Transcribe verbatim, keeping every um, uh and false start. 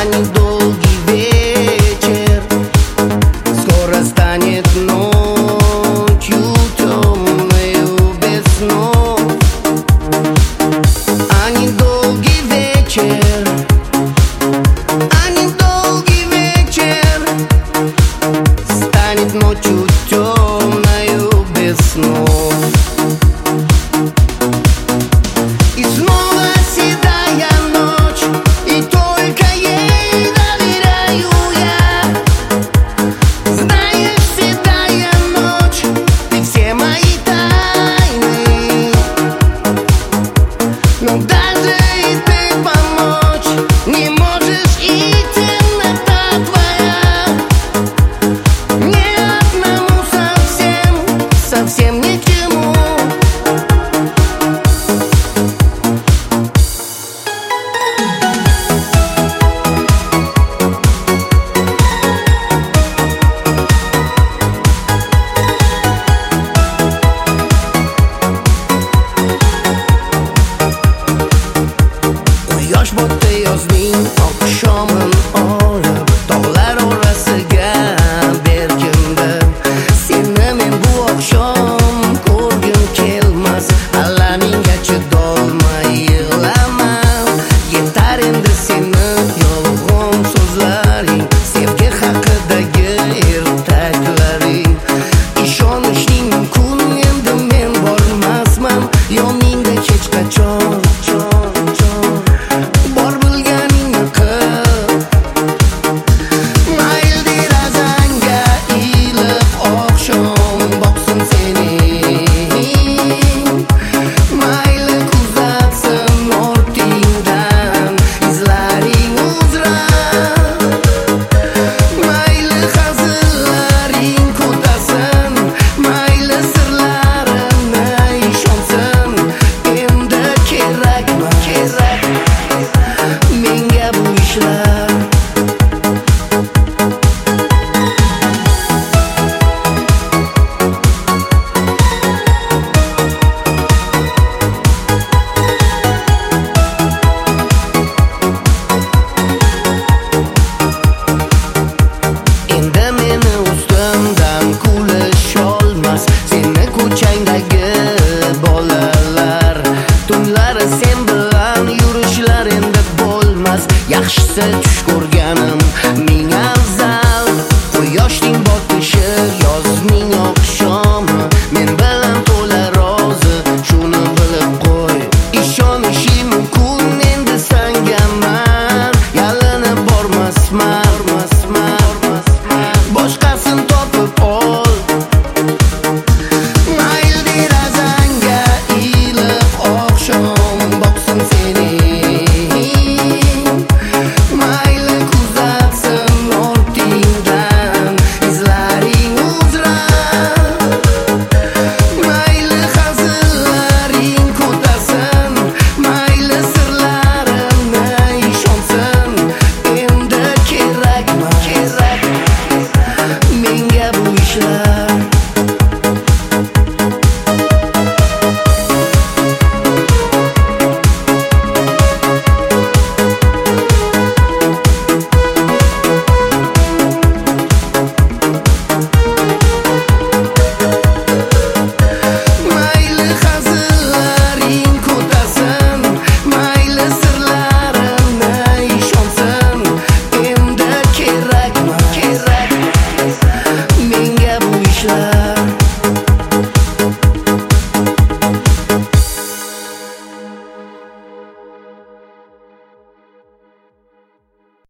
Они долгий вечер, скоро станет ночью темною без снов. Они долгий вечер, они долгий вечер, станет ночью темною без снов. И снова седая ночь, и только ей доверяю я. Знаешь, седая ночь, ты все мои тайны, но даже и ты помочь не можешь, и темнота твоя мне одному совсем, совсем ни к чему. Quyosh botdi yozning oqshomin olib, tog'lar orasiga berkindim. Seni men bu oqshom ko'rgim kelmas, allaningga chidolmay yig'laman. Yetar endi seni yolg'on so'zlaring, sevgi haqidagi ertaklaring. Ishonishning mumkin endi men bormasman yoningda hech qachon. Bor bilganingni qil, mayli derazangga ilib oqshom boqsin sening. Mayli kuzatsin ortingdan izlaring uzra, mayli hazillaring ko'tasin, mayli sirlarimni ishonsin. Endi kerakmi, kerak menga bu ishlar. Endi meni ustimdan kulisholmas seni ko'changdagi bolalar. Tunlari sen bilan yurishlar endi bo'lmas, yaxshisi tush ko'rganim ming afzal. Quyoshning